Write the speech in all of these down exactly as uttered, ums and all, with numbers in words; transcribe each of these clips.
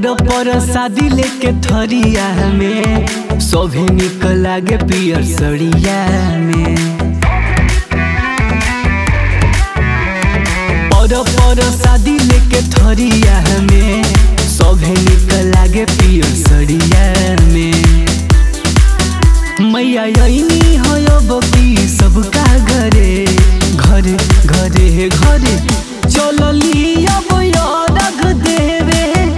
पर पर शादी लेके थरिया में सभे निक लागे पियर सड़िया में। पर पर शादी लेके थरिया में सभे निक लागे पियर सड़िया में। मैया यही हो बकी सबका घरे घरे घरे घरे चलली अब रख देवे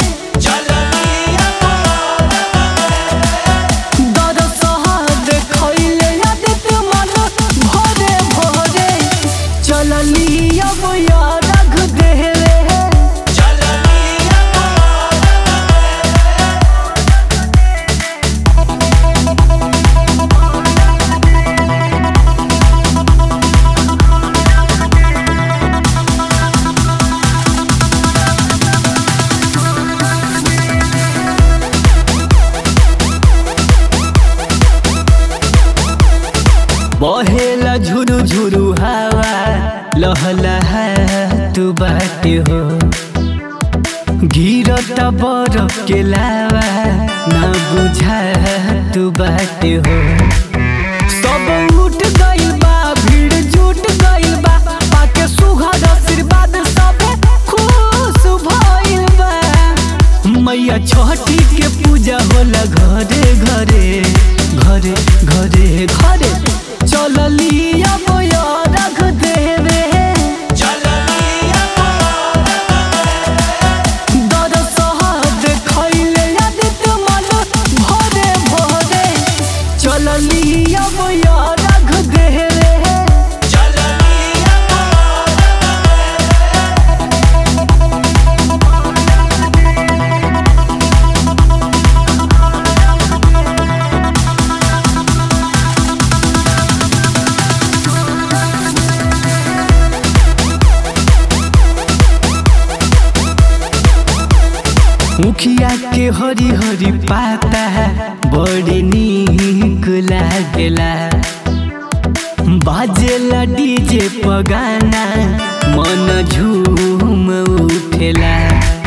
चलली अब रख देवे। बहेला झुरु झुरु हवा लहलहा तू बाटे हो। गिरता बरफ के लावा ना बुझा तू बाटे हो। सब उठ गइल बा भीड़ जुट गइल बा पाके सुघर आशीर्वाद सब खुश भइल बा। मैया छठी के पूजा होला घरे घरे घरे घरे घरे चलली अब रख देवे। दरसहद खइले आदित्य मन भोरे भोरे चलली अब रख देवे। मुखिया के हरी हरी पाता बड़ी नीक लागेला। बाजेला डीजे पगाना मन झूम उठेला।